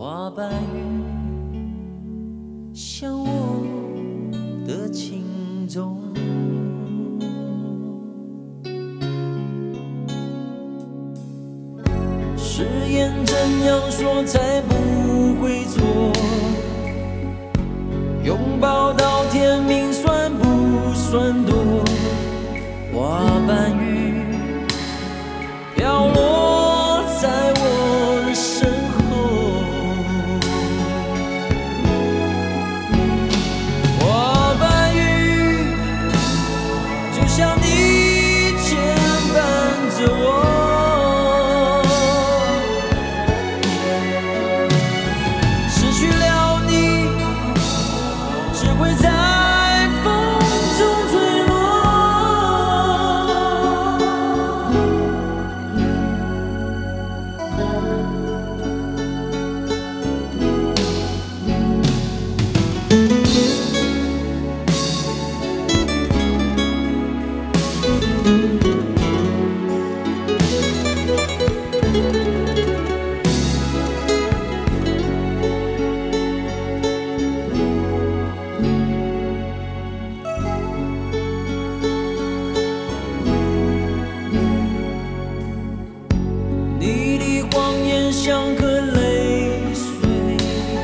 花瓣雨，像我的情衷。誓言怎样说才不会错？拥抱到天明算不算多？花瓣雨飘落在我的身后，花瓣雨就像你牵绊着我。会在风中坠落。你的谎言像颗泪水，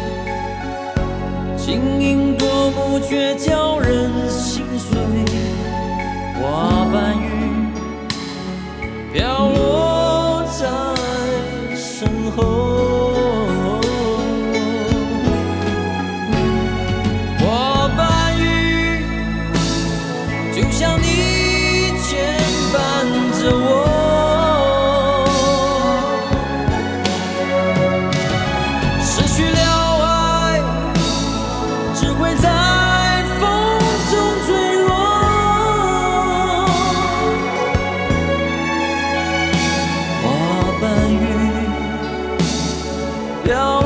晶莹夺目却叫人心碎。花瓣雨飘落在身后，花瓣雨就像你牵绊着我。在风中坠落，花瓣雨飘